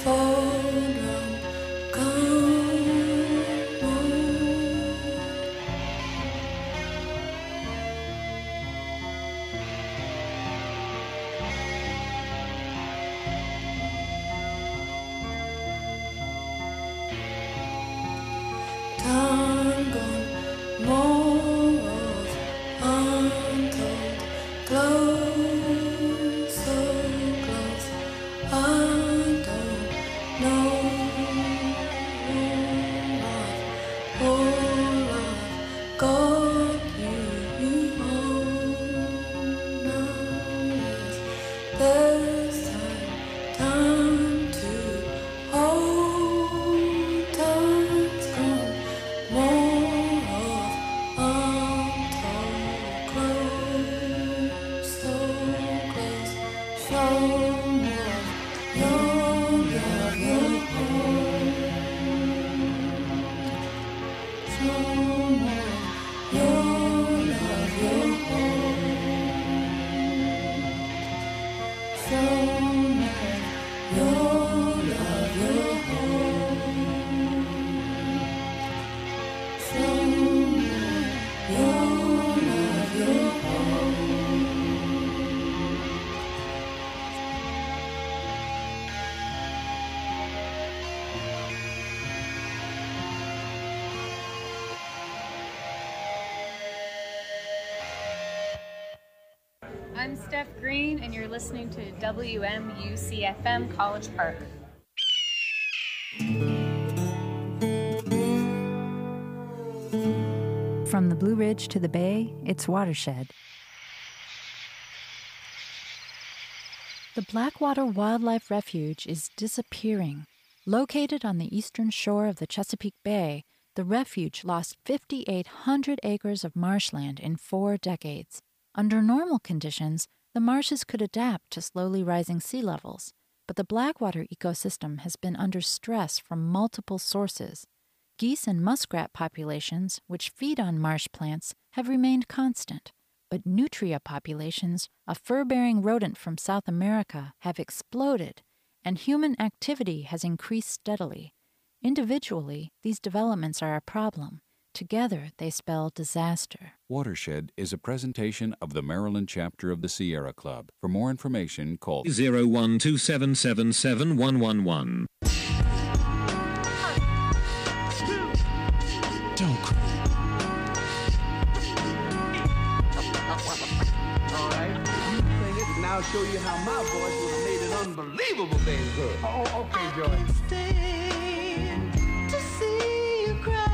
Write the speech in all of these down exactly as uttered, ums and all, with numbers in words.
I'm Steph Green, and you're listening to W M U C F M College Park. From the Blue Ridge to the Bay, it's Watershed. The Blackwater Wildlife Refuge is disappearing. Located on the eastern shore of the Chesapeake Bay, the refuge lost five thousand eight hundred acres of marshland in four decades. Under normal conditions, the marshes could adapt to slowly rising sea levels, but the Blackwater ecosystem has been under stress from multiple sources. Geese and muskrat populations, which feed on marsh plants, have remained constant, but nutria populations, a fur-bearing rodent from South America, have exploded, and human activity has increased steadily. Individually, these developments are a problem. Together, they spell disaster. Watershed is a presentation of the Maryland chapter of the Sierra Club. For more information, call zero one two seven seven seven one one one. Don't cry. All right, you sing it, and I'll show you how my voice would have made an unbelievable thing good. Oh, oh, okay, Joy. Stand to see you cry.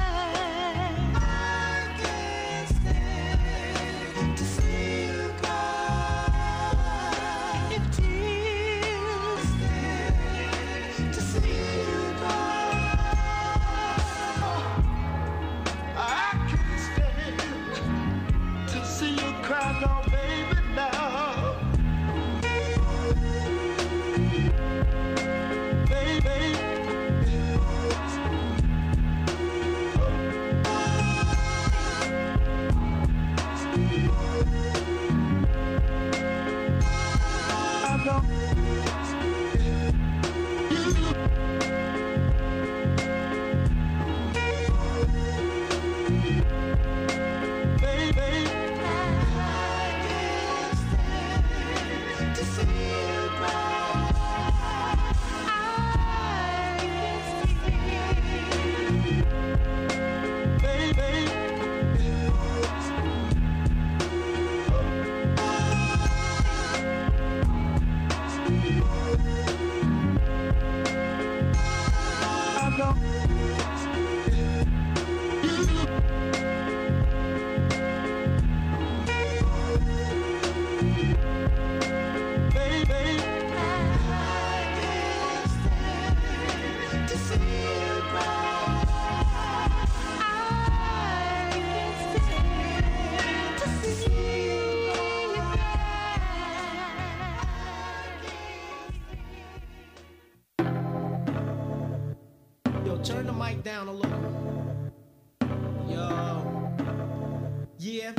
Turn the mic down a little. Yo. Yeah.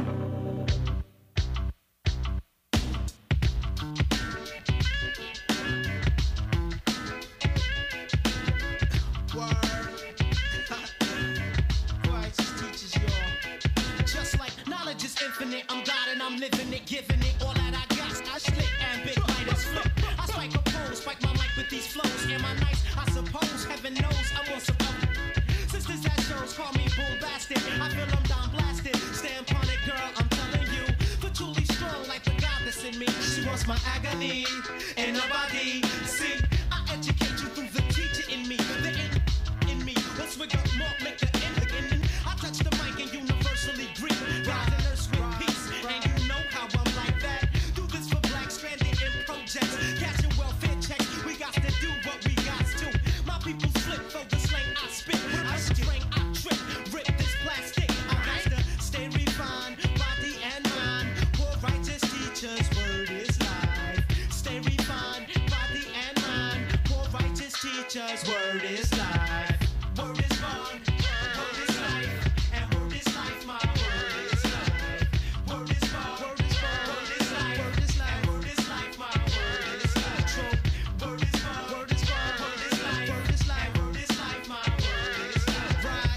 cause my agony in a body. See, I educate you through the teacher in me. The in, in me, let's wig up more, make the end again. I touch the mic and universally greet. Rise and nurse with peace, and you know how I'm like that. Do this for black stranded in projects. Catching welfare checks, we got to do what we got to. My people slip for the slang I spit. I string, I trip, rip this plastic. I got to stay refined, body and mind. Poor righteous teachers, word is life. Stay refined, body and mind. Poor righteous teachers, word is life. Word is born, word is life, and word is life. My word is life. Word is born, word is born, word is life, word is life, and word is life. My word is life. True. Word is born, word is born, word is life, word is life, word is life. My word is life. Right.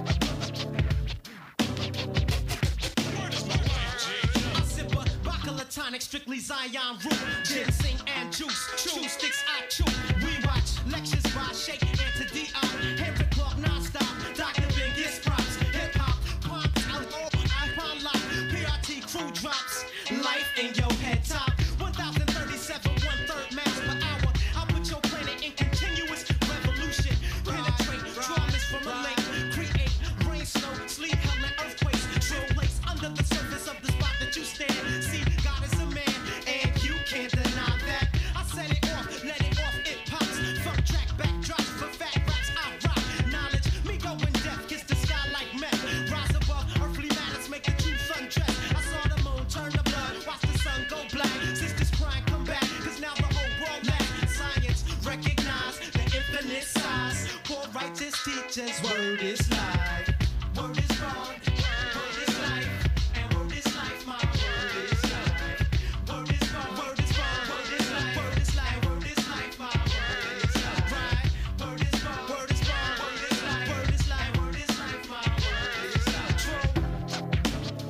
I sip a Bacala tonic, strictly Zion root, ginseng and juice. Chew sticks I chew. We watch lectures by Sheikh and to D I. Henry Clark non-stop. Doctor Ben gets props. Hip hop, punk, out all iPod lock. P R T crew drops. Life in your head top. one thousand thirty-seven, one third miles per hour. I put your planet in continuous revolution. Penetrate, draw this from a lake. Create rain, snow, sleet, hell, and earthquakes. Drill lakes under the surface of the spot that you stand. See, God is a man, and you can't deny that. I set it off, let it off, it pops. Funk track, backdrops for fat raps, I rock. Knowledge, me going deaf, kiss the sky like meth. Rise above, earthly matters, make the truth undress. I saw the moon turn to blood, watch the sun go black. Sisters crying, come back, cause now the whole world lacks. Science, recognize the infinite size. Poor righteous teachers, word is life. Word is born, word is life, and word is life. My word is life. Word is born, word is born, word is life, word is life, word is life. My word is life. Right. Word is born, word is born, word is life, word is life, word is life. My word is life. True.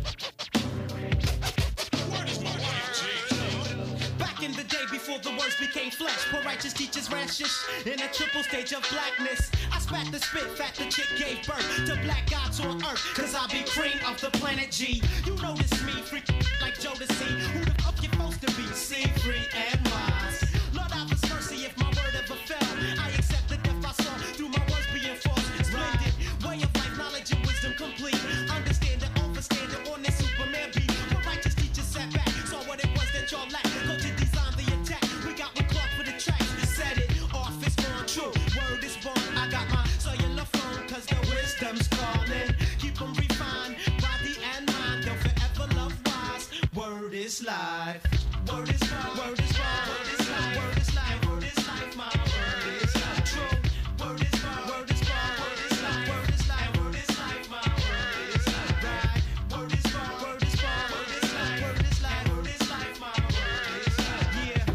Back in the day before the words became flesh, poor righteous teachers ran shish in a triple stage of blackness. I spat the spit, fat the chick gave birth to black gods on earth, cause I be cream of the planet G. You notice me, freak like Jodeci. Who the fuck you supposed to be? See, free and wise. Lord have his mercy if my word ever fell. I accept the death I saw through my words being false. Splendid way of life, knowledge and wisdom complete. Understand it, overstand it on this Superman beat. Poor righteous teachers sat back, saw what it was that y'all lacked. Go to design the attack. We got with Clark for the tracks. Set it off, it's born true. Word is born. I got my cellular phone, cause the wisdom's calling. Keep them refined, body and mind. They'll forever love wise. Word is life. Word is born. Word is born. Word is life. Word is life. Word is life. My word is life. True. Word is born. Word is born. Word is life. Word is life. Word is life. My word is life. Right. Word is born. Word is born. Word is life. Word is life. Word is life. My word is life. Yeah.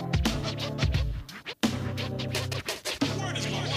Word is born.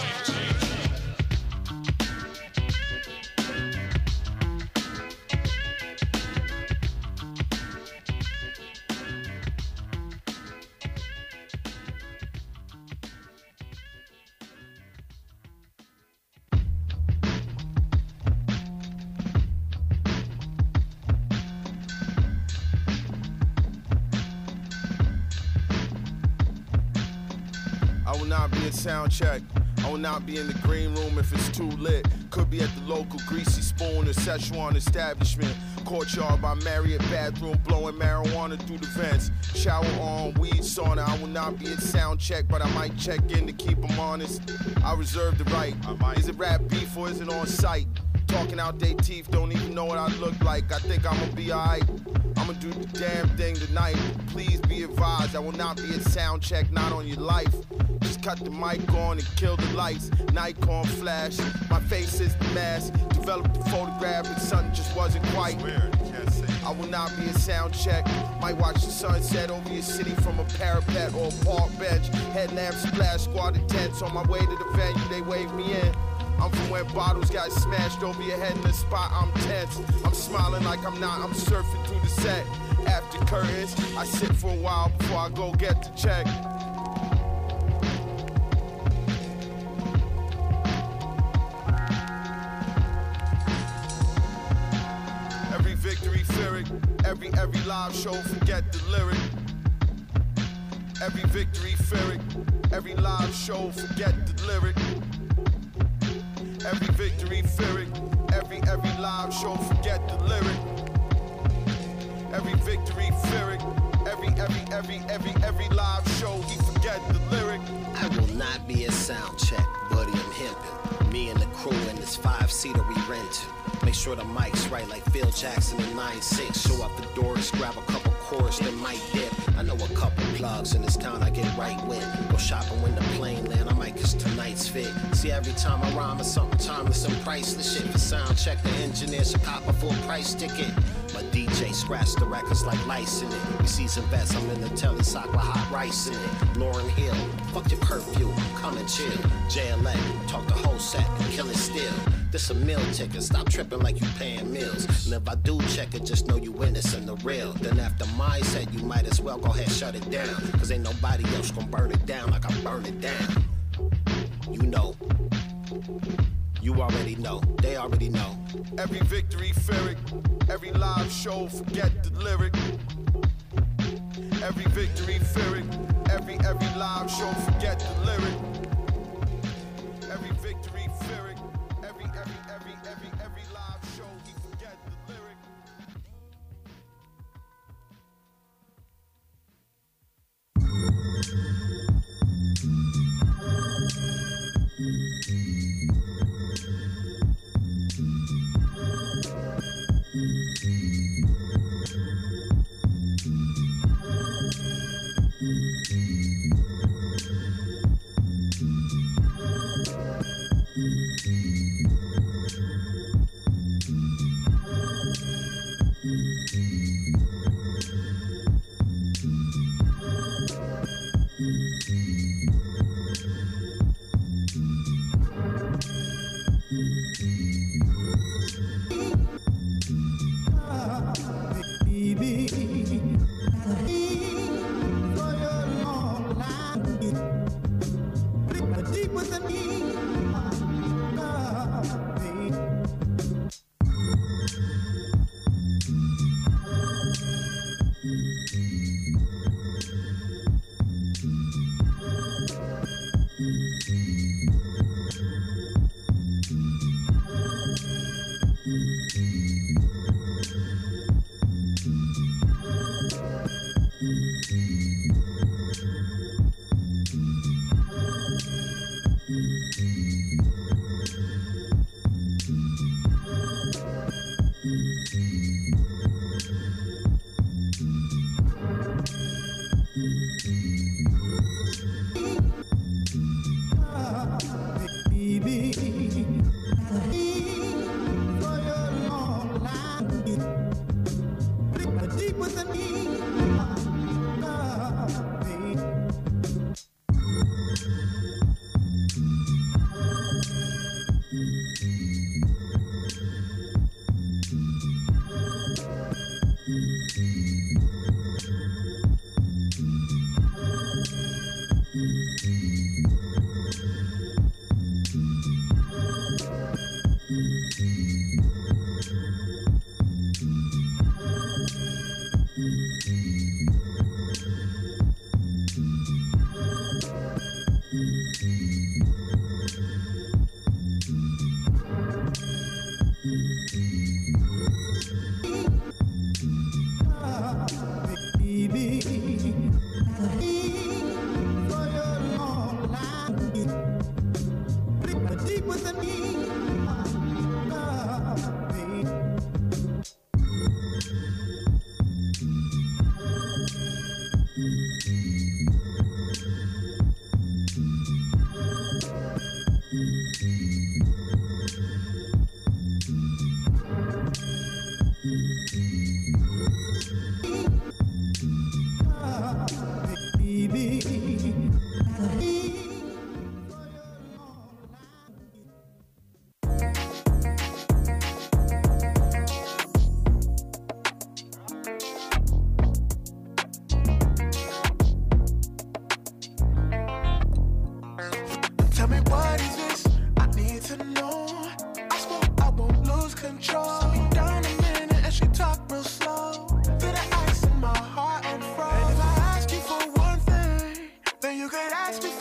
I will not be at sound check. I will not be in the green room if it's too lit. Could be at the local Greasy Spoon or Szechuan establishment. Courtyard by Marriott bathroom, blowing marijuana through the vents. Shower on, weed sauna. I will not be at sound check, but I might check in to keep them honest. I reserve the right. Is it rap beef or is it on site? Talking out they teeth, don't even know what I look like. I think I'ma be alright. I'ma do the damn thing tonight. Please be advised, I will not be at sound check, not on your life. Just cut the mic on and kill the lights. Nikon flash, my face is the mask. Developed the photograph, but something just wasn't quite. I will not be at sound check. Might watch the sunset over your city from a parapet or a park bench. Headlamp splash, squad of tents on my way to the venue, they wave me in. I'm from where bottles got smashed over your head in the spot, I'm tense. I'm smiling like I'm not, I'm surfing through the set. After curtains, I sit for a while before I go get the check. Every victory, fear it. Every, every live show, forget the lyric. Every victory Pyrrhic, every live show forget the lyric. Every victory Pyrrhic, every every live show forget the lyric. Every victory Pyrrhic, every every every every every live show he forget the lyric. I will not be a sound check, buddy, I'm hemping. Me and the crew in this five-seater we rented. Make sure the mic's right like Phil Jackson in nine six. Show up the doors, grab a couple chords, then mic dip. I know a couple plugs in this town I get right with. Go shopping when the plane land, I might kiss tonight's fit. See, every time I rhyme it's something timeless and priceless shit. For sound check, the engineer should cop a full price ticket. My D J scratch the records like lice in it. We see some vets, I'm in the telly sock with hot rice in it. Lauryn Hill, fuck your curfew, come and chill. J L A, talk the whole set and kill it still. This a meal ticket, stop tripping like you paying meals. And if I do check it, just know you witnessing the real. Then after my set, you might as well go ahead shut it down. Cause ain't nobody else gonna burn it down like I burn it down. You know. You already know, they already know. Every victory Pyrrhic, every live show forget the lyric. Every victory Pyrrhic, every every live show forget the lyric. Every victory Pyrrhic, every every every every every live show he forget the lyric.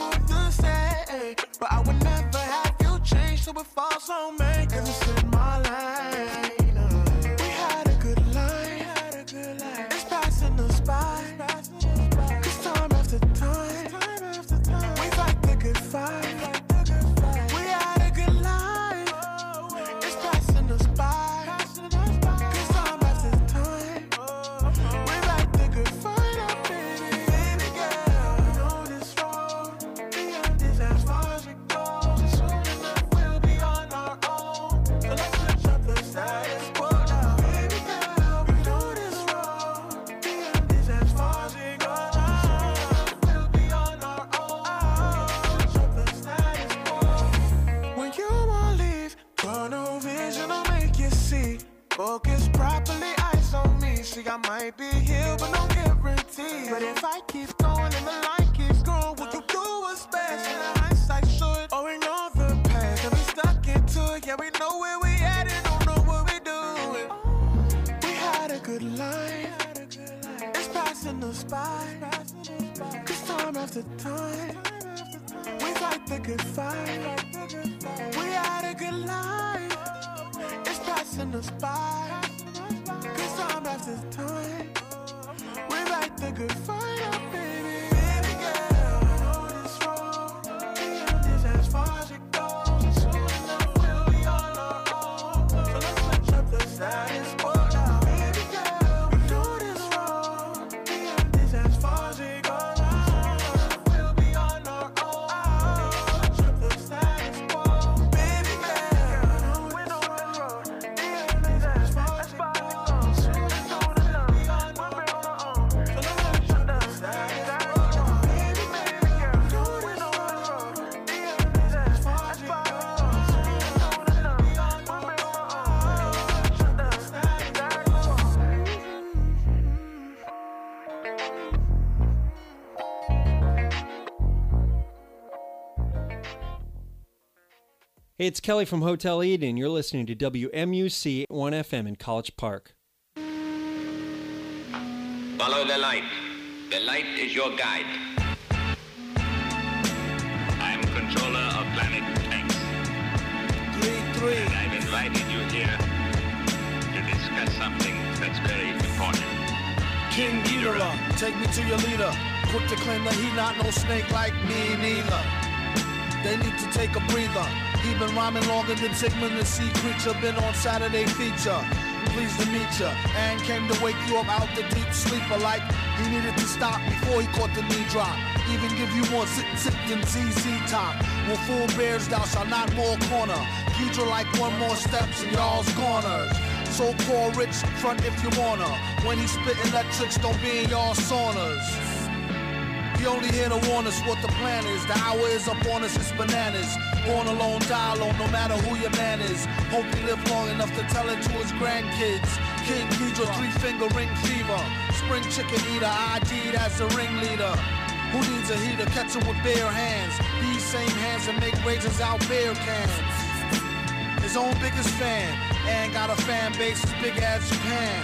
for the same. But I would never have you change, so it falls on me. Cause it's in my lane. We had a good line. It's passing us by. Cause time after time, we fight the good fight. We had a good life. It's passing us by. Cause time after time, we fight the good fight. Oh, baby, baby girl, you know this road beyond this as far as it goes. And soon enough we'll be on our own. So let's switch up the status quo now. Baby girl, you know this road beyond this as far as it goes. We'll be on our own. Switch up the status quo. When you won't leave, tunnel vision will make you see. Focus properly, eyes on me. See, I might be here, but no guarantee. But if I keep going and the light keeps growing, what you do is best. And the hindsight should. Oh, we know the past, and we stuck into it. Yeah, we know where we at and don't know what we doing. We had a good life. It's passing us by. Cause time after time, we fight the good fight. We had a good life. It's passing us by. Cause time after time, we fight the good fight. Oh, baby, baby girl, you know this road beyond this as far as it goes. And soon enough we'll be on our own. So let's switch up the status quo now. Baby girl, you know this road beyond this as far as it goes. And soon enough we'll be on our own. Switch up the status quo. Baby girl, we're on this road beyond this as far as it goes. Soon enough we'll be on our own. So let's switch up the status quo. Baby, baby girl, we're on this road beyond this as far as it goes. Soon enough we'll be on our own. Switch up the status quo. Hey, it's Kelly from Hotel Eden. You're listening to W M U C one F M in College Park. Follow the light. The light is your guide. I'm controller of Planet X. Three, three. And I've invited you here to discuss something that's very important. King Ghidorah, take me to your leader. Quick to claim that he not no snake like me neither. They need to take a breather. He been rhyming longer than Sigmund the Sea Creature. Been on Saturday feature. Pleased to meet ya. And came to wake you up out the deep sleeper. Like he needed to stop before he caught the knee drop. Even give you more sit sit than Z Z Top. When full bears thou shalt not more corner. Ghidra like one more steps and y'all's corners. So-called rich front if you wanna. When he spit electrics, don't be in y'all saunas. He only here to warn us what the plan is. The hour is up on us, it's bananas. Born alone, die alone, no matter who your man is. Hope he live long enough to tell it to his grandkids. King Ghidra, three-finger ring fever. Spring chicken eater, I D'd as the ringleader. Who needs a heater? Catch him with bare hands. These same hands that make razors out beer cans. His own biggest fan, and got a fan base as big as Japan.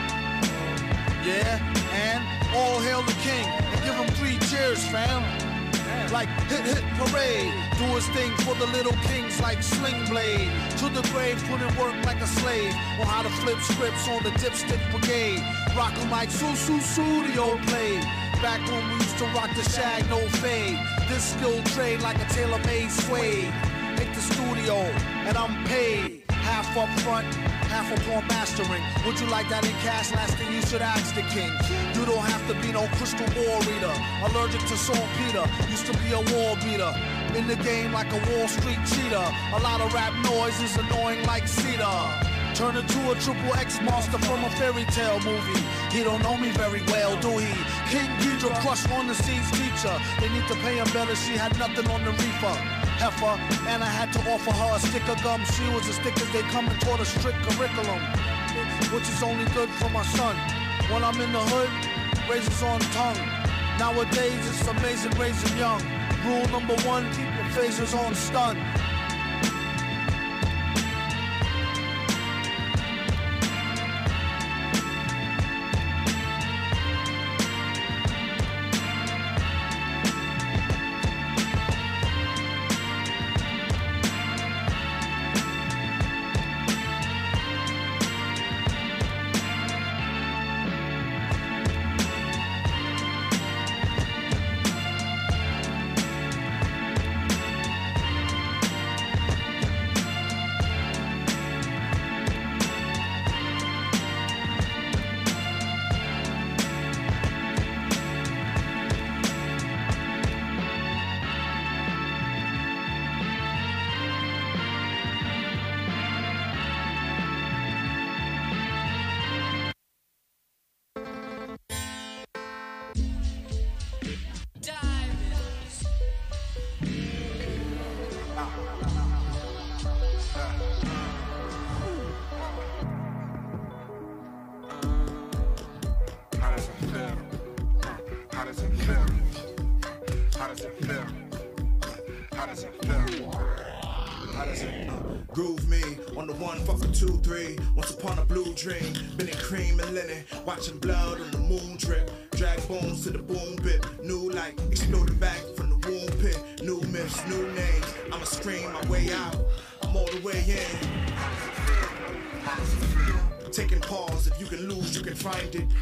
Yeah, and all hail the king, and give him three cheers, fam. Like hit, hit, parade. Do his thing for the little kings like Sling Blade. To the grave, put in work like a slave. On how to flip scripts on the dipstick brigade. Rock 'em like Su Su Studio played. Back when we used to rock the shag, no fade. This skilled trade like a tailor-made suede. Make the studio, and I'm paid. Half up front, half upon mastering. Would you like that in cash? Last thing you should ask the king. You don't have to be no crystal ball reader. Allergic to saltpeter, used to be a wall beater. In the game like a Wall Street cheater. A lot of rap noise is annoying like cedar. Turn into a triple X monster from a fairy tale movie. He don't know me very well, do he? King Ghidra crushed on the seas teacher. They need to pay him better, she had nothing on the reefer. Heifer, and I had to offer her a stick of gum. She was as thick as they come and taught a strict curriculum, which is only good for my son. When I'm in the hood, razors on tongue. Nowadays it's amazing raising young. Rule number one, keep your phasers on stun. How does it feel? How does it feel? How does it feel? How does it feel? How does it Groove me on the one, fuck a two, three. Once upon a blue dream, been in cream and linen, watching blood on the moon drip. Drag bones to the boom bit, new light, exploded back from the womb pit. New myths, new names, I'ma scream my way out, I'm all the way in. Taking pause, if you can lose, you can find it.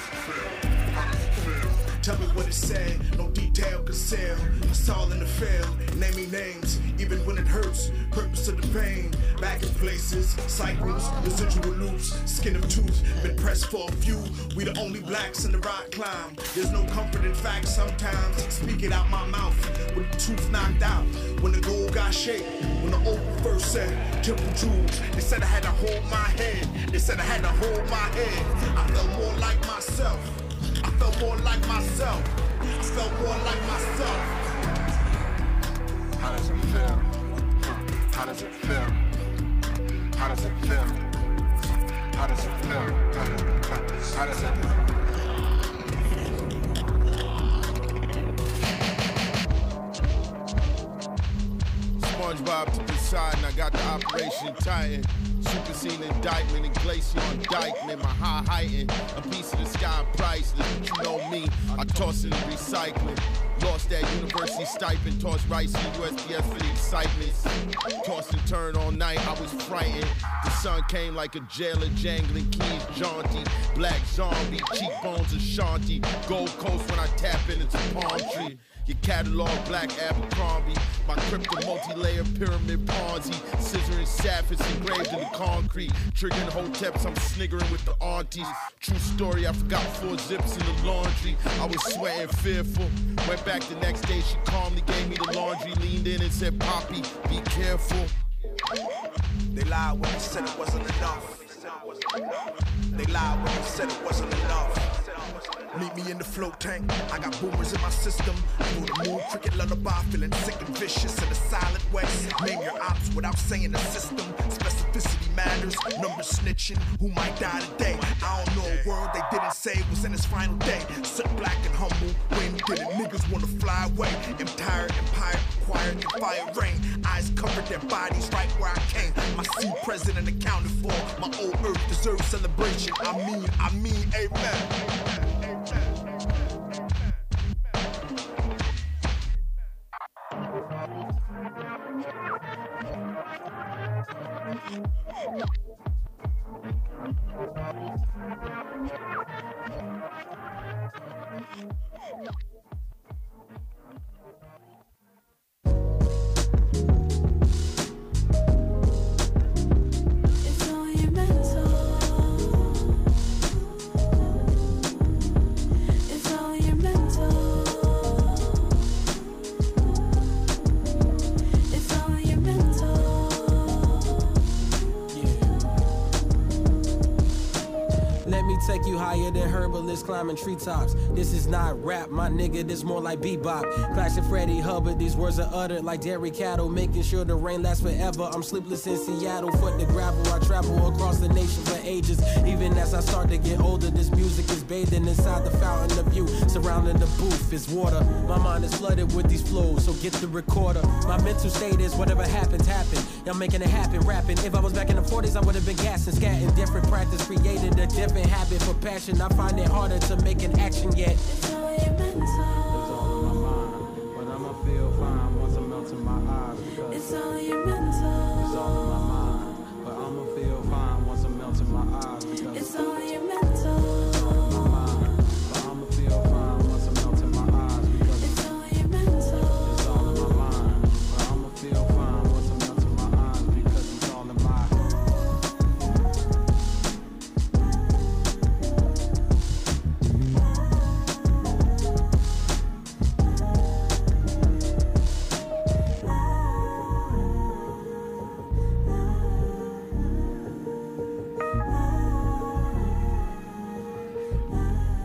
Tell me what it said, no detail concealed. It's all in the field, naming names, even when it hurts. Purpose of the pain, back in places, cycles, residual loops, skin of tooth, been pressed for a few. We the only blacks in the rock climb. There's no comfort in fact sometimes. Speak it out my mouth, with the tooth knocked out. When the gold got shaped, when the old first said, temple jewels. They said I had to hold my head, they said I had to hold my head. I felt more like myself. I felt more like myself. I felt more like myself. How does it feel? How does it feel? How does it feel? How does it feel? How does it feel? SpongeBob to the side and I got the Operation Titan. Supersede indictment and glacier on Dykeman. My high heightened, a piece of the sky priceless. But you know me, I toss it in recycling. Lost that university stipend, tossed rice in U S P S for the excitement. Tossed and turned all night, I was frightened. The sun came like a jailer, jangling keys, jaunty. Black zombie, cheekbones Ashanti. Gold Coast when I tap in, it's a palm tree. Your catalog, Black Abercrombie. My crypto multi-layer pyramid Ponzi. Scissoring sapphires engraved in the concrete. Triggering hoteps, I'm sniggering with the aunties. True story, I forgot four zips in the laundry. I was sweating fearful. Went back the next day, she calmly gave me the laundry. Leaned in and said, Poppy, be careful. They lied when they said it wasn't enough. They lied when they said it wasn't enough. Meet me in the float tank, I got boomers in my system. Through the moon, cricket lullaby, feeling sick and vicious in a silent way. Name your ops without saying the system. Specificity matters, numbers snitching, who might die today. I don't know a word they didn't say was in its final day. Sit black and humble, when did it? Niggas wanna fly away. Empire, empire, quiet and fire rain. Eyes covered their bodies right where I came. My seat president accounted for. My old earth deserves celebration. I mean, I mean, amen. Take you higher than herbalists climbing treetops. This is not rap, my nigga, this more like bebop. Clashing Freddie Hubbard, these words are uttered like dairy cattle, making sure the rain lasts forever. I'm sleepless in Seattle, foot the gravel. I travel across the nation for ages. Even as I start to get older, this music is bathing inside the fountain of you. Surrounding the booth is water. My mind is flooded with these flows, so get the recorder. My mental state is whatever happens, happen. I'm making it happen, rapping. If I was back in the forties, I would have been gassing, scatting. Different practice created a different habit. For passion, I find it harder to make an action yet. It's all your mental. It's all in my mind, but I'ma feel fine once I'm melting my eyes. It's all your mental. It's all in my mind, but I'ma feel fine once I'm melting my eyes. It's all your mental. It's all in my mind, but I'ma feel fine once I'm melting my eyes. It's all your mental. It's all in my mind, but I'ma feel fine once I'm melting my eyes because it's all in my mind.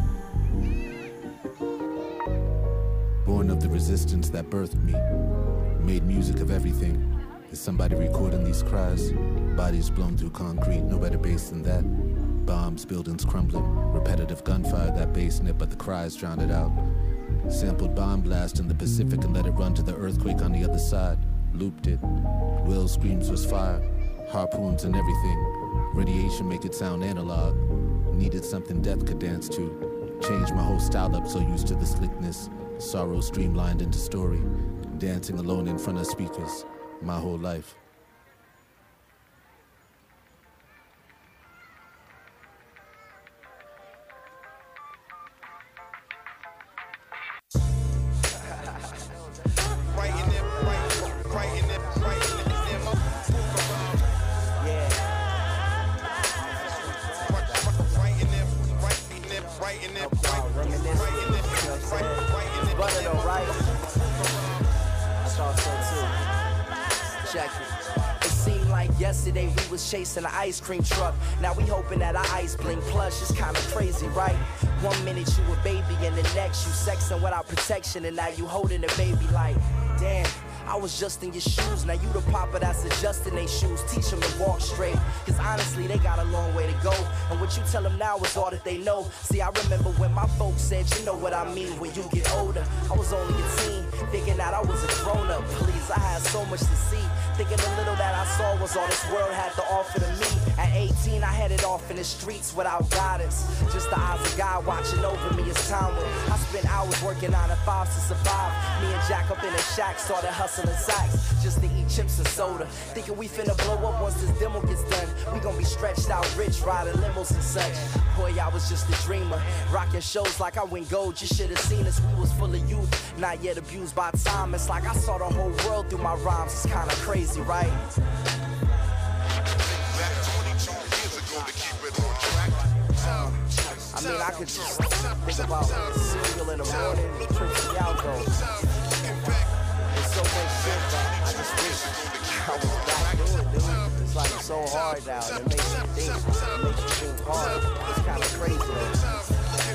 Born of the resistance that birthed me, Made music of everything. Is somebody recording these cries? Bodies blown through concrete, no better bass than that. Bombs, buildings crumbling. Repetitive gunfire, that bass in it, but the cries drowned it out. Sampled bomb blast in the Pacific and let it run to the earthquake on the other side. Looped it. Will screams was fire. Harpoons and everything. Radiation make it sound analog. Needed something death could dance to. Changed my whole style up, so used to the slickness. Sorrow streamlined into story. Dancing alone in front of speakers. My whole life. Yesterday we was chasing an ice cream truck. Now we hoping that our ice blink plush. It's kinda crazy, right? One minute you a baby and the next you sexing without protection, and now you holding a baby like, damn, I was just in your shoes. Now you the papa that's adjusting they shoes. Teach them to walk straight, cause honestly they got a long way to go. And what you tell them now is all that they know. See, I remember when my folks said, you know what I mean, when you get older. I was only a teen, thinking that I was a grown up. Please, I had so much to see, thinking the little that I saw was all this world had to offer to me. At eighteen, I headed off in the streets without guidance. Just the eyes of God watching over me as time went. I spent hours working nine to five to survive. Me and Jack up in a shack started hustling sacks just to eat chips and soda. Thinking we finna blow up once this demo gets done. We gon' be stretched out rich, riding limos and such. Boy, I was just a dreamer, rocking shows like I win gold. You should've seen us, we was full of youth, not yet abused by time. It's like I saw the whole world through my rhymes. It's kinda crazy, right? I mean, I could just think about cereal in the morning, Trixie Algo. There's so much shit that I just wish I was back doing, dude. It's like so hard now, and it makes you think, it makes you think hard. It's kind of crazy, though.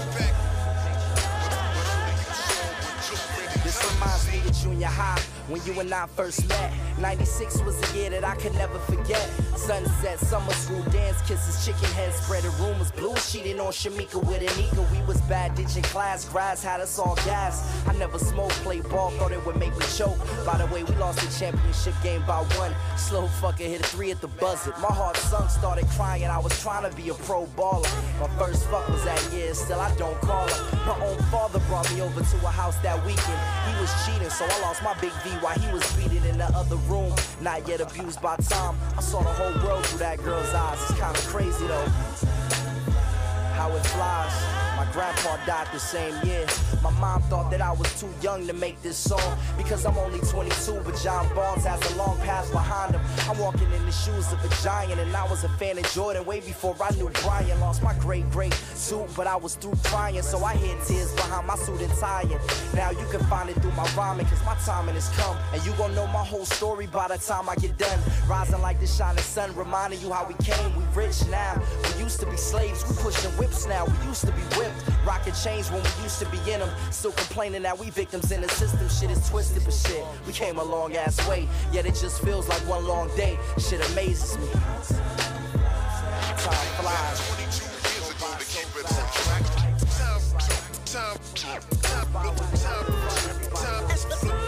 This reminds me of junior high, when you and I first met. ninety-six was a year that I could never forget. Sunset, summer school dance, kisses, chicken heads, spreading rumors. Blue cheating on Shamika with Anika. We was bad ditching class, grass had us all gas. I never smoked, played ball, thought it would make me choke. By the way, we lost the championship game by one. Slow fucker hit a three at the buzzer. My heart sunk, started crying. I was trying to be a pro baller. My first fuck was that year, still I don't call her. My own father brought me over to a house that weekend. He was cheating, so I lost my big V while he was beating in the other room. Not yet abused by time. I saw the whole world through that girl's eyes. It's kinda crazy though, how it flies. My grandpa died the same year. My mom thought that I was too young to make this song because I'm only twenty-two, but John Barnes has a long path behind him. I'm walking in the shoes of a giant, and I was a fan of Jordan way before I knew Brian. Lost my great great suit, but I was through crying, so I hid tears behind my suit and tie. Now you can find it through my rhyming, cause my timing has come, and you gon' know my whole story by the time I get done. Rising like the shining sun, reminding you how we came. We rich now, we used to be slaves, we pushing whips now. We used to be whipped, rocking chains when we used to be in them. Still complaining that we victims in the system. Shit is twisted, but shit, we came a long ass way. Yet it just feels like one long day. Shit amazes me. Time flies. Time, time, time, time, time.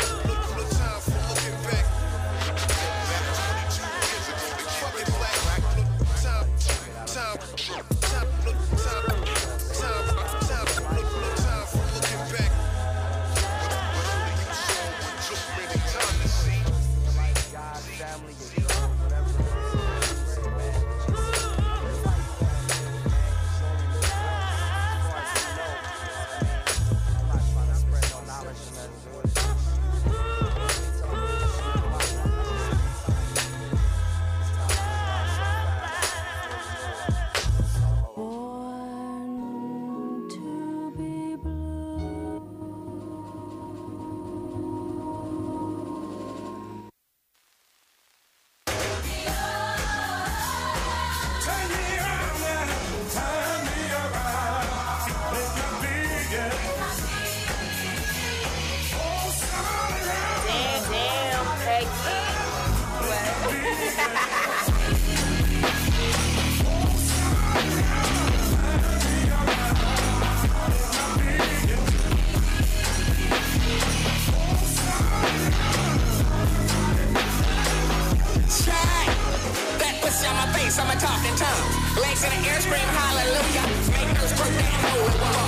summer talking tongues. Legs in the air, scream hallelujah. Make those work that holy wall.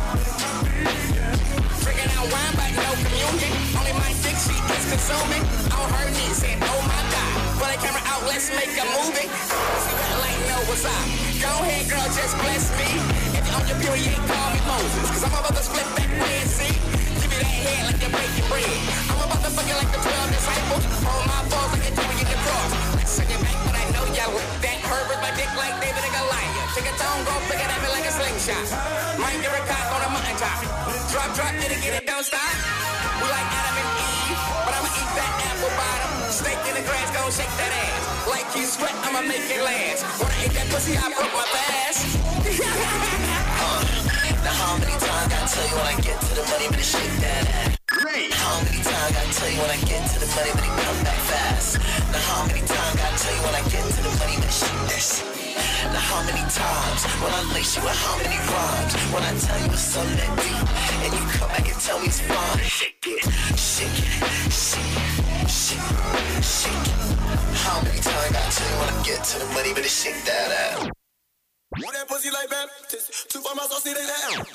Freaking out wine, but no communion. Only my dick she is consuming. On her knees, saying, oh my God. Pull the camera out, let's make a movie. See that light, know what's up. Go ahead, girl, just bless me. If you're on your period, call me Moses. Cause I'm about to split that Red Sea. Give me that head like you're breaking bread. I'm about to fuck you like the twelve disciples. Hold my balls like a Jimmy in the cross. Let's send you back, but I know y'all that hurt with my dick like David and Goliath. Take a tone, go pick it up like a slingshot. Might get a cock on a mountain top. Drop, drop, get it, get it, don't stop. We like Adam and Eve, but I'ma eat that apple bottom. Steak in the grass, gon' shake that ass. Like you sweat, I'ma make it last. When I ate that pussy, I broke my fast. uh, now how many times I tell you when I get to the money, but it shake that ass. Great. How many times I tell you when I get to the money, but it come back fast. Now how many times I tell you when I get to the money, but it shake that shit. Now how many times when I lace you with how many rhymes? When I tell you it's something that deep, and you come back and tell me it's fine. Shake it, shake it, shake it, shake it, shake it. How many times I tell you when I get to the money, but it shake that ass. Want that pussy like that? Two for my sauce, see they down.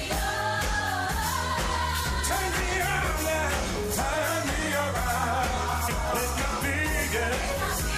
Turn me around now, turn me around. Let me be, yeah.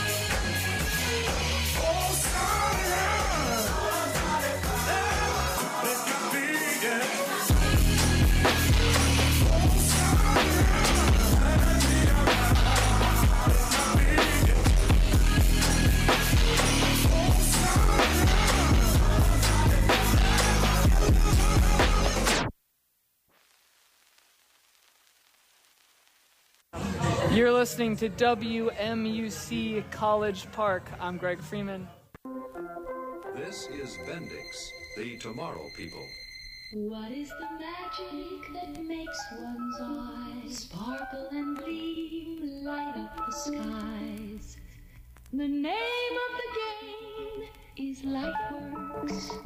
You're listening to W M U C College Park. I'm Greg Freeman. This is Bendix, the Tomorrow People. What is the magic that makes one's eyes sparkle and gleam, light up the skies? The name of the game is Lightworks.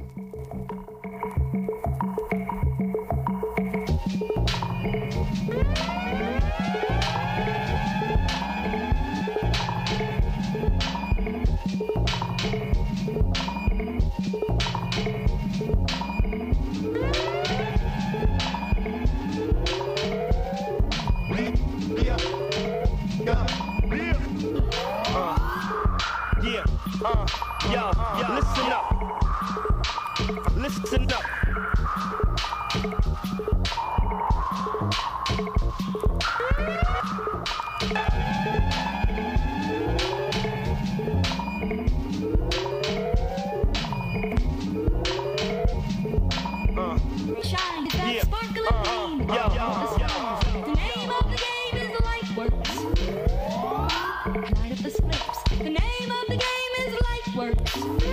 Uh, yo, yo, listen up. Listen up. Uh, Shine, is that yeah. sparkling uh, gleam? Yo, yo, yo. The name of the game is Lightworks. Light up the slips. The name of the game is Lightworks.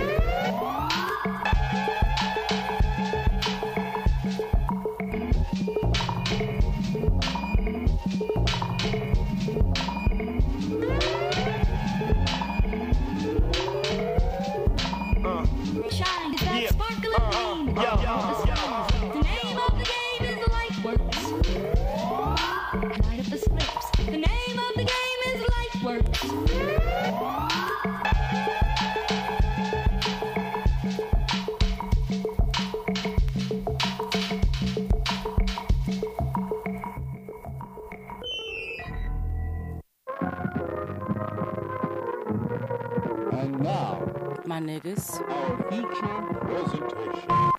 Uh, Shine, is that yeah. sparkling uh, gleam? Yo, yo, yo. The name of the game is Lightworks. Light up the slips. The name of the game is Lightworks. And now, my niggas, our feature presentation.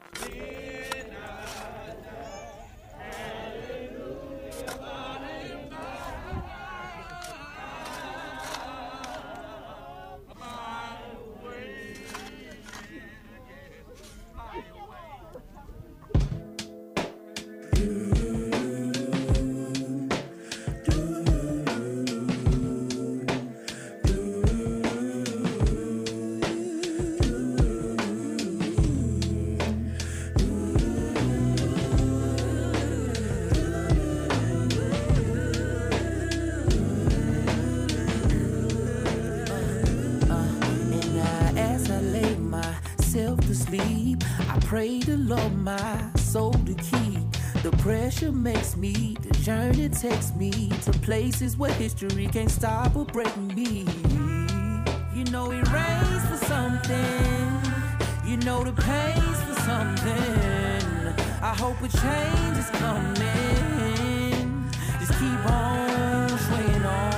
Pray the Lord my soul to keep. The pressure makes me, the journey takes me to places where history can't stop or break me. You know he raised for something. You know the pain's for something. I hope a change is coming. Just keep on swinging on.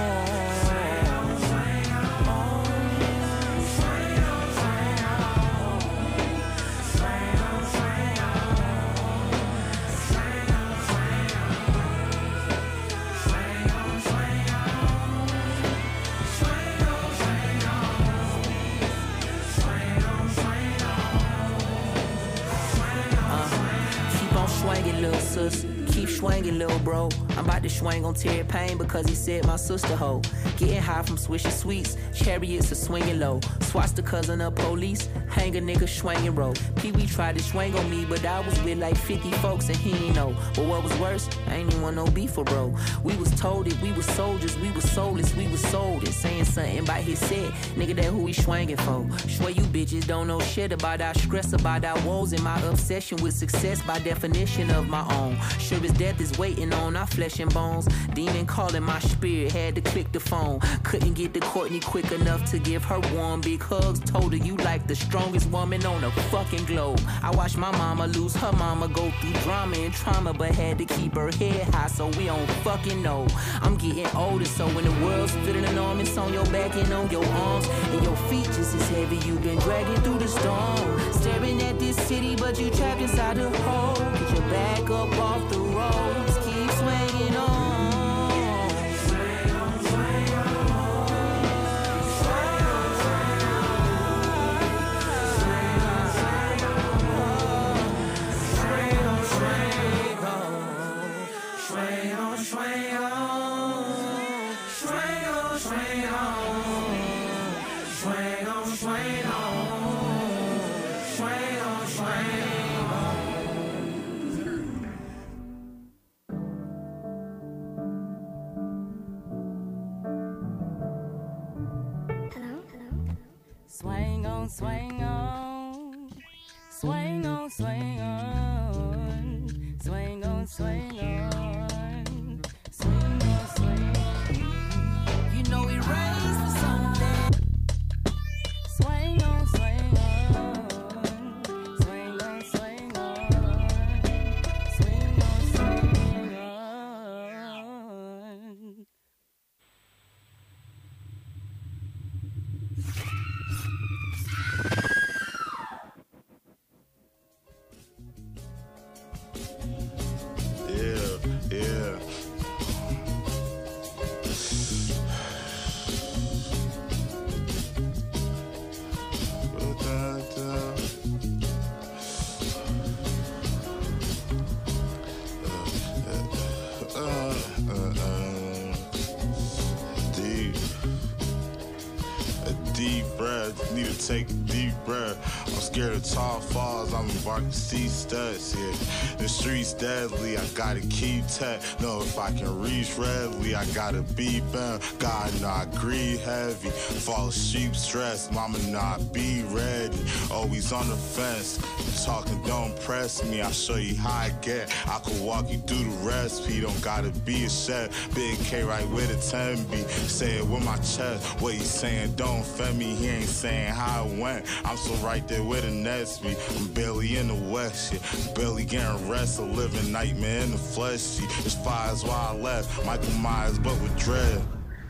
Swinging, little sis. Keep swinging, little bro. I'm about to swing on Terry Payne because he said my sister hoe. Getting high from swishy sweets. Chariots are swinging low. Swatch the cousin of police. Hang a nigga swinging roll. Pee Wee tried to swing on me, but I was with like fifty folks and he ain't know. But what was worse, I ain't even want no beef for bro. We was told it, we was soldiers, we was soulless, we was sold it. Saying something about his set, nigga, that who he swinging for. Swear you bitches don't know shit about our stress, about our woes, and my obsession with success by definition of my own. Sure as death is waiting on our flesh and bones. Demon calling my spirit, had to click the phone. Couldn't get to Courtney quick enough to give her warm big hugs. Told her you like the strongest woman on the fucking globe. I watched my mama lose her mama, go through drama and trauma, but had to keep her head high so we don't fucking know. I'm getting older, so when the world's feeling enormous on your back and on your arms, and your feet just as heavy, you've been dragging through the storm. Staring at this city, but you trapped inside the hole. Get your back up off the road, just keep swinging on. Swing on, swing on, swing on, swing on, swing on, swing on, swing on, swing. You know he raised for something. Swing on, swing on, swing on, swing on, swing on, swing on. Yeah, yeah. Uh, uh, uh, deep, a deep breath. Need to take a deep breath. I'm scared of tall falls. I'm embarking sea studs. Yeah, the streets deadly. I gotta keep tech. No, if I can reach readily, I gotta be bound. God, not greed heavy. Fall asleep stressed. Mama, not be ready. Always on the fence. Talking don't press me. I'll show you how I get. I could walk you through the recipe. Don't gotta be a chef. Big K right with a ten B. Say it with my chest. What he saying don't offend me. He ain't saying how it went. I'm so right there with a Nesby. I'm barely in the West, yeah. Barely getting rest. A living nightmare in the flesh, yeah. It's fires why I left. Michael Myers, but with dread.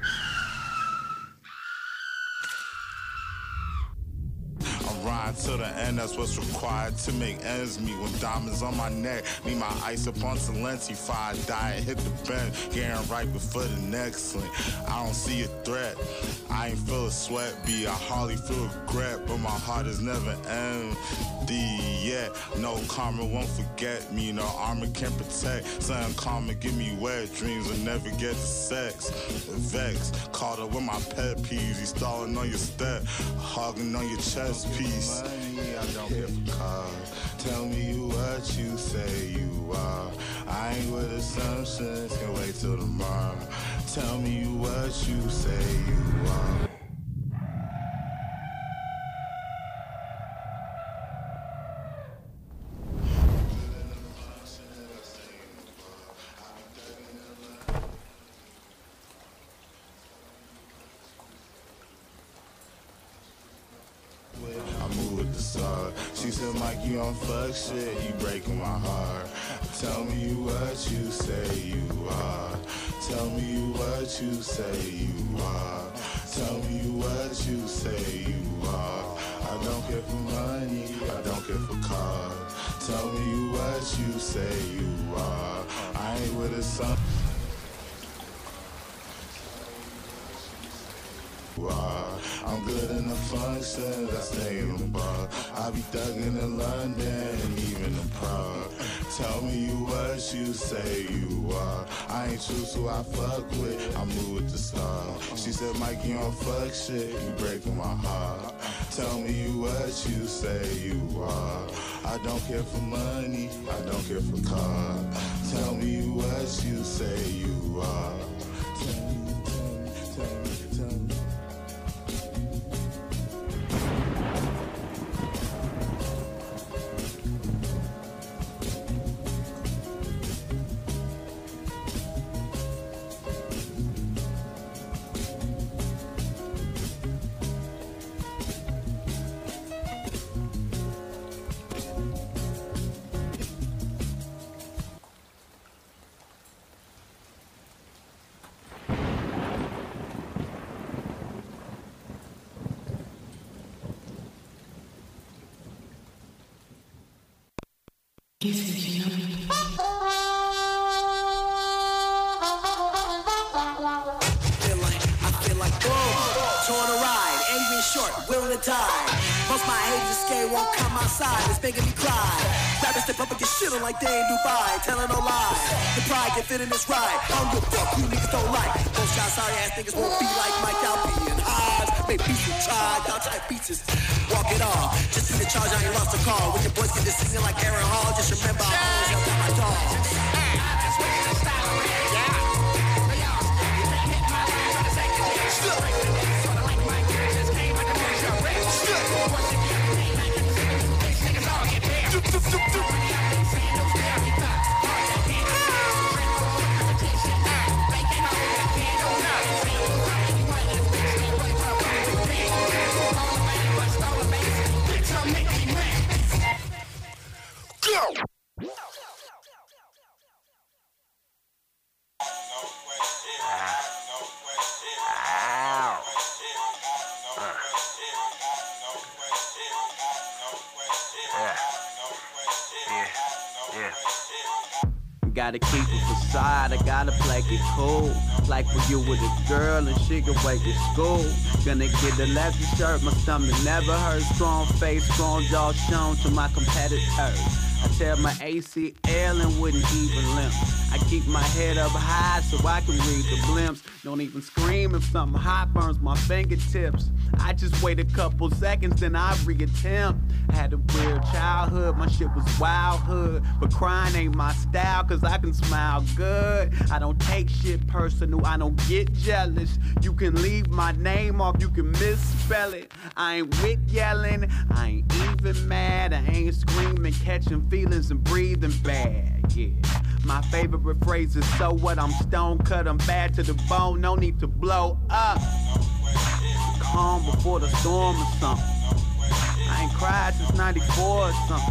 Till the end, that's what's required to make ends meet. When diamonds on my neck, need my ice up on Talenti. Fire diet, hit the bend, getting right before the next link. I don't see a threat, I ain't feel a sweat, B. I hardly feel regret, but my heart is never empty. Yeah, no karma won't forget me, no armor can protect. Something karma give me wet dreams will never get to sex. Vex, caught up with my pet peeves. He stalling on your step, hogging on your chest piece. Money, I don't give a car. Tell me you what you say you are. I ain't with assumptions, can wait till tomorrow. Tell me you what you say you are. the sun. She said, Mike, you on fuck shit, you breaking my heart. Tell me what you say you are. Tell me what you say you are. Tell me what you say you are. I don't care for money, I don't care for cars. Tell me what you say you are. I ain't with a son. I'm good in the functions, I stay in the bar. I be thugging in London and even in Prague. Tell me what you say you are. I ain't choose who I fuck with, I move with the stars. She said, Mike, you don't fuck shit, you breaking my heart. Tell me what you say you are. I don't care for money, I don't care for cars. Tell me what you say you are. Tell me, tell me, tell me, tell me. It's making me cry. Rappers step up and get shit on like they in Dubai, telling no lies. The pride can fit in this ride. I don't give a fuck, you niggas don't like. Those shot sorry ass niggas won't be like Mike. Y'all be in highs, make beats and try. Y'all try pieces, walk it off. Just in the charge, I ain't lost a call. When your boys get to singing like Aaron Hall, just remember I always help out my dogs. Gotta keep a facade, I gotta play it cool. Like when you with a girl and she can wait to school. Gonna get the leather shirt, my stomach never hurt. Strong face, strong jaw shown to my competitors. I tear my A C L and wouldn't even limp. I keep my head up high so I can read the blimps. Don't even scream if something hot burns my fingertips. I just wait a couple seconds, then I re-attempt. I had a weird childhood, my shit was wild hood. But crying ain't my style, cause I can smile good. I don't take shit personal, I don't get jealous. You can leave my name off, you can misspell it. I ain't with yelling, I ain't even mad. I ain't screaming, catching feelings and breathing bad, yeah. My favorite phrase is, so what, I'm stone cut, I'm bad to the bone, no need to blow up. Calm before the storm or something. I ain't cried since ninety-four or something.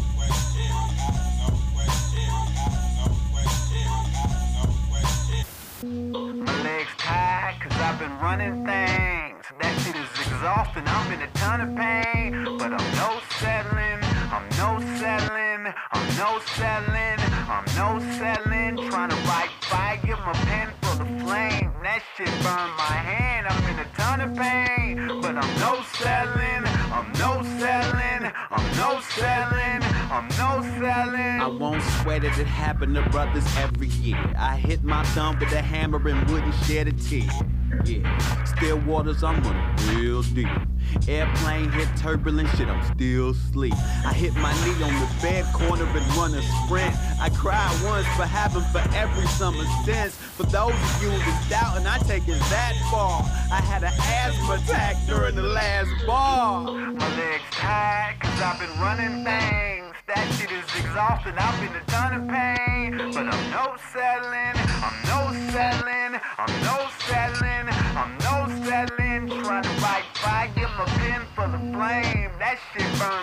My legs tired cause I've been running things. That shit is exhausting, I'm in a ton of pain. But I'm no settling, I'm no settling, I'm no settling, I'm no settling. Trying to write fire, my pen full of flame. That shit burned my hand, I'm in a ton of pain. But I'm no settling, I'm no settling, I'm no settling, I'm no settling. I won't sweat it, it happened to brothers every year. I hit my thumb with a hammer and wouldn't shed a tear. Yeah, still waters, I'm running real deep. Airplane hit turbulence, shit, I'm still asleep. I hit my knee on the bed corner and run a sprint. I cried once, but happened for every summer since. For those of you that's doubting, I take it that far. I had an asthma attack during the last bar. My legs tired, cause I've been running things. That shit is exhausting, I've been a ton of pain. But I'm no settling, I'm no settling, I'm no settling, I'm no settling. Trying to write fire, get my pen full of flame. That shit burn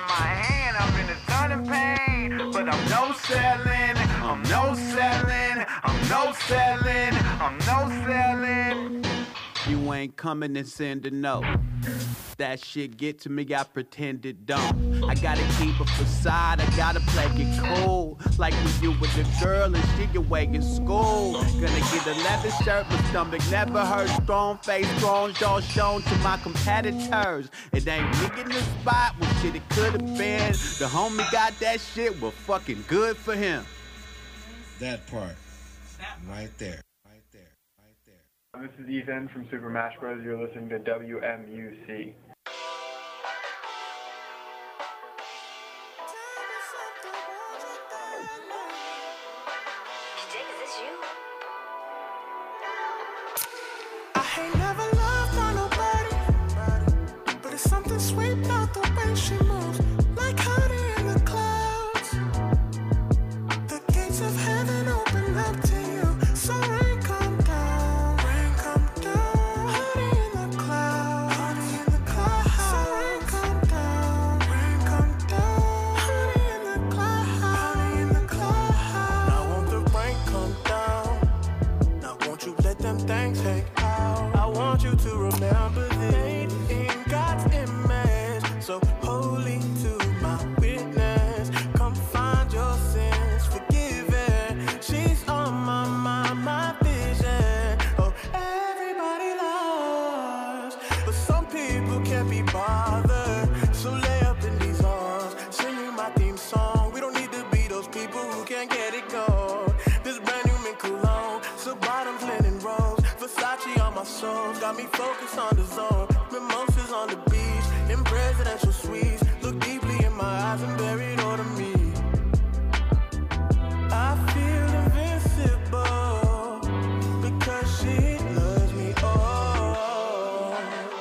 settling, I'm no selling. You ain't coming and send a note. That shit get to me, I pretend it don't. I gotta keep a facade, I gotta play it cool. Like when you with the girl and she away in school. Gonna get a leather shirt, but stomach never hurt. Strong face, strong jaw shown to my competitors. It ain't me in the spot, well shit it could've been. The homie got that shit, well fucking good for him. That part, right there. This is Ethan from Super Mash Bros. You're listening to W M U C. I ain't never loved by nobody, but it's something sweet about the way she moves, like honey in the clouds. The gates of heaven open up to you, so rain come down, rain come down. Honey in the clouds, honey in the clouds. So rain come down, rain come down. Honey in the clouds, honey in the clouds. Now won't the rain come down? Now won't you let them things hang out? I want you to remember this in God's image, so holy to my witness. Come find your sins forgiven. She's on my mind, my vision. Oh, everybody loves, but some people can't be bothered. So lay up in these arms, sing you my theme song. We don't need to be those people who can't get it going. This brand new mint cologne, so bottoms linen rose. Versace on my soul, got me focused on the zone. Mimosas on the beach, in presidential suites. Look deeply in my eyes and buried all of me. I feel invincible because she loves me. Oh,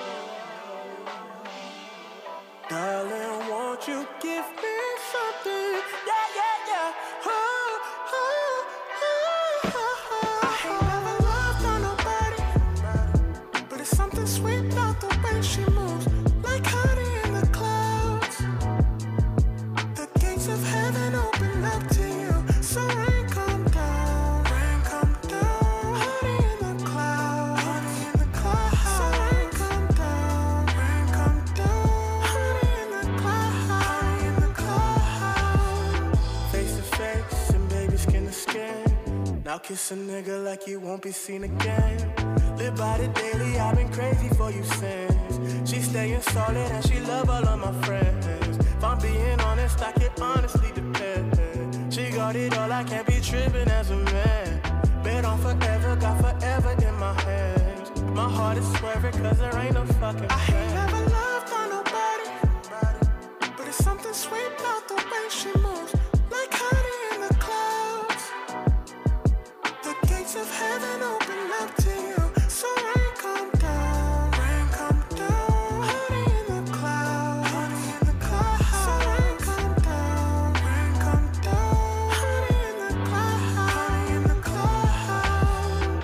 darling, won't you give me something? Yeah, yeah, yeah. Oh, oh, oh, oh. I ain't never loved by nobody, but it's something sweet about the way she moves, like honey in the clouds. The gates of heaven open up to you, so rain come down, rain come down. Honey in the clouds, honey in the clouds. So rain come down, rain come down. Honey in the clouds, honey in the clouds. Face to face and baby skin to skin. Now kiss a nigga like you won't be seen again. Live by the daily, I've been crazy for you since. She staying solid and she love all of my friends. If I'm being honest, I can honestly depend. She got it all, I can't be tripping as a man. Bet on forever, got forever in my hands. My heart is swerving cause there ain't no fucking I ain't never loved by nobody, but it's something sweet about the way she moves, like honey in the clouds. The gates of heaven open up to you, so rain come down, rain come down. Honey in the clouds, honey in the clouds. So rain come down, rain come down. Honey in the clouds, honey in the clouds.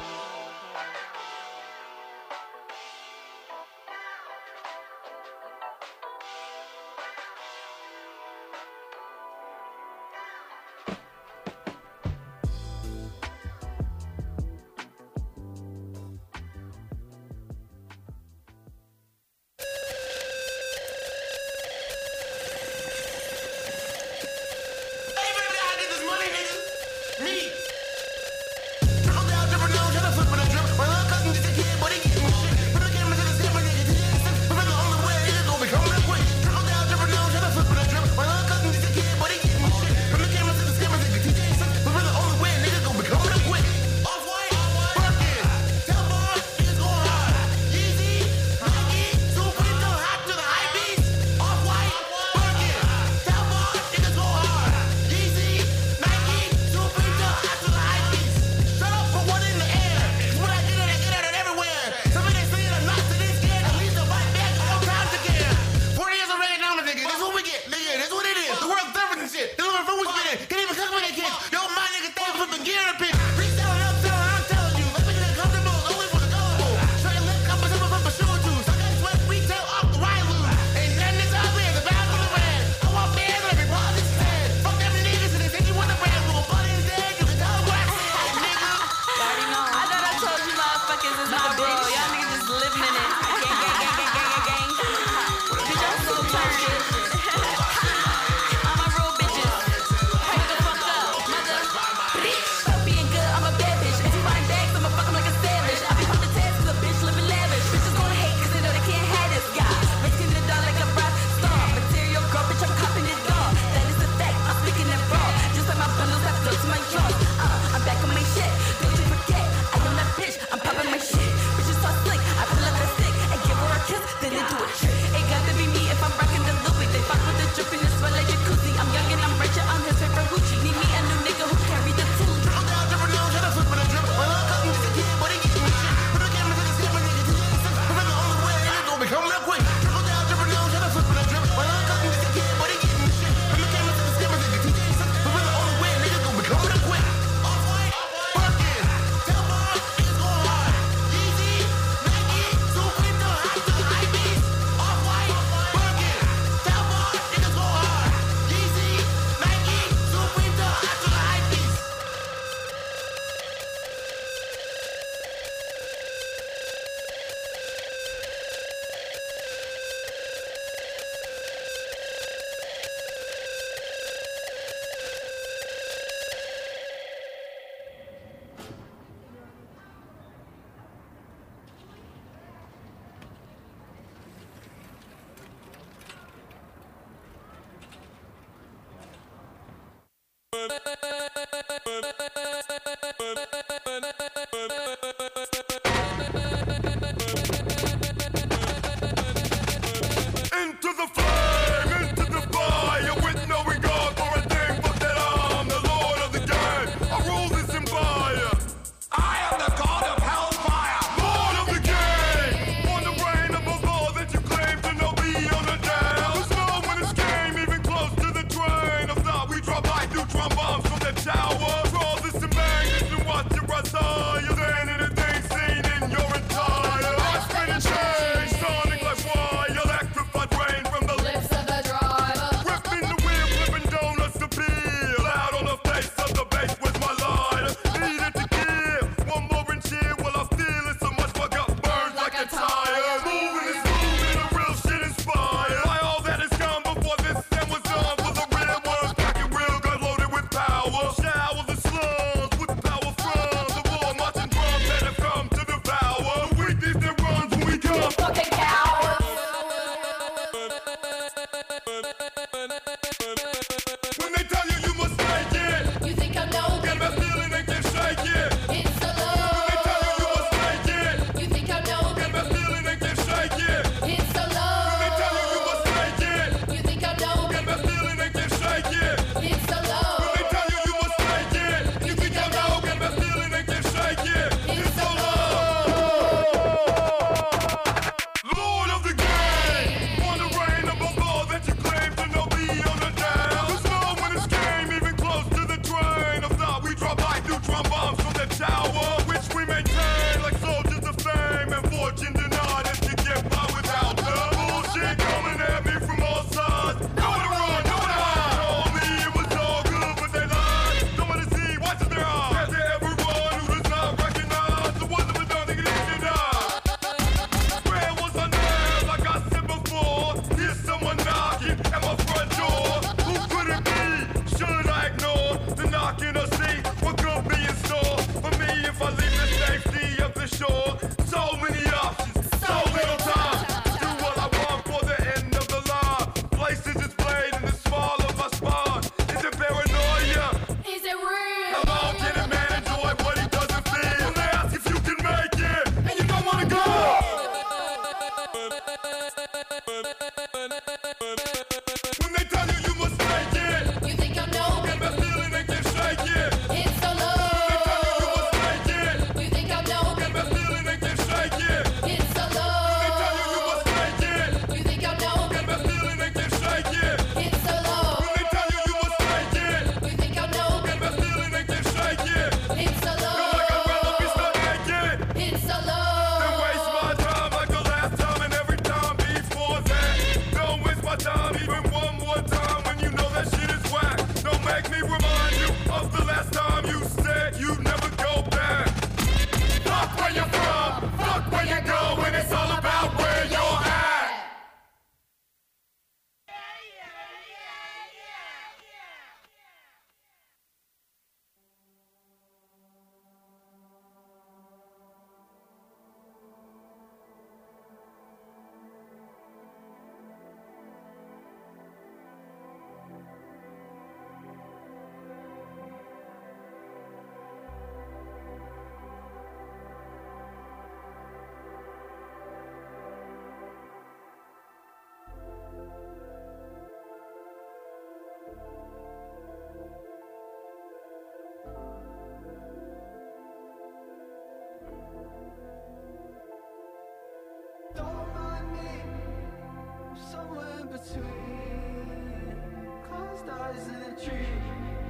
between closed eyes and a dream,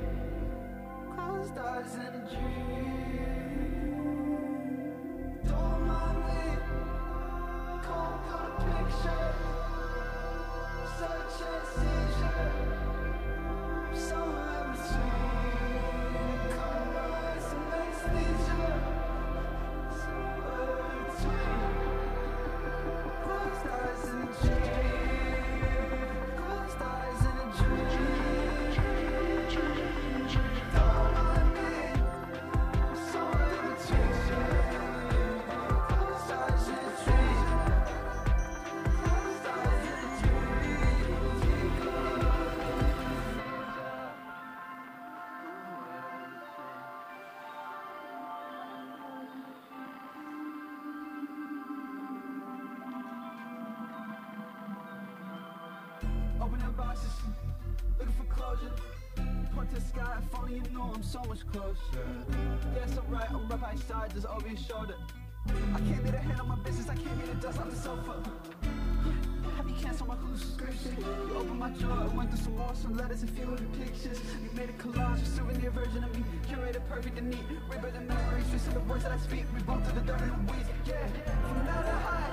closed eyes and a dream. Don't mind me, cold cut picture, such a seizure, somewhere between cold eyes and anesthesia, somewhere between closed eyes and a dream. Closed eyes and a dream. opening boxes, looking for closure. Point to the sky, if only you knew I'm so much closer. Yeah, it's alright, I'm right by your side, just over your shoulder. I can't be the head of my business, I can't be the dust on the sofa. Have you canceled my whole subscription? You opened my drawer, went through some more, some letters and few of the pictures. You made a collage, a souvenir version of me, curated perfect and neat. Rebuild the memories, twisted the words that I speak. We bumped to the dirt and the weeds, yeah. From low to high,